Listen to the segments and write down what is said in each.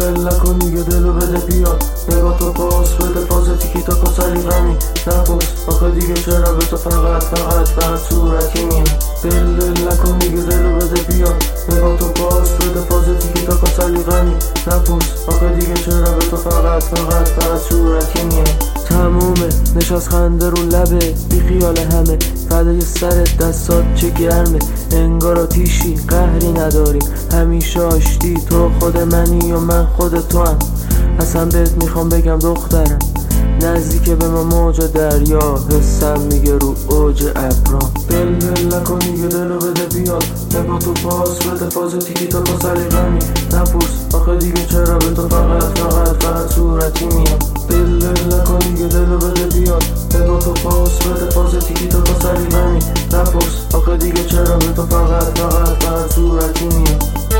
ول نکن دیگه دلو بده بیاد، نگاه تو باز بده فاز تیکی تا کسلی غمی نپرس آخه دیگه چرا به تو فقط صورتی میام. ول نکن دیگه دلو بده بیاد، نگاه تو باز بده فاز تیکی تا کسلی غمی نپرس آخه دیگه چرا به تو فقط صورتی میام. تمومه نشست خنده رو لبه بی خیال همه، فدای سرت دستات چه گرمه، انگار آتیشی قهری نداریم همیشه آشتی، تو خود منی و من خود تو هم. اصلا بهت میخوام بگم دخترم نزدیک به ما موج دریا، حسم میگه رو اوج ابرام. ول نکن دیگه دلو بده بیاد، نگاه تو باز بده فاز تیکی تا کسلی غمی نپرس آخه دیگه چرا به تو فقط صورتی میام. ول نکن دیگه دلو بده بیاد، نگاه تو باز بده فاز تیکی تا کسلی غمی نپرس آخه دیگه چرا به تو فقط صورتی میام.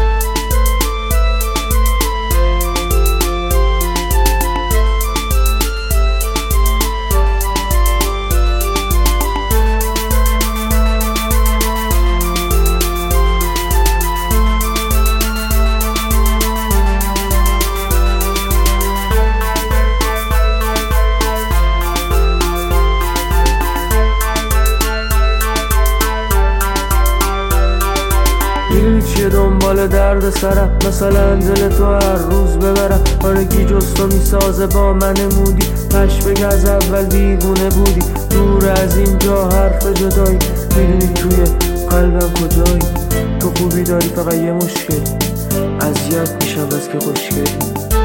میدونی چیه دنبال درد سرم، مثلا دل تو هر روز ببرم، آرگی جز تو میسازه با من مودی، پشبک از اول دیوونه بودی، دور از اینجا حرف جدایی، میدونی توی قلبم کجایی، تو خوبی داری فقط یه مشکلی، اذیت میشم بس که خوشگلی.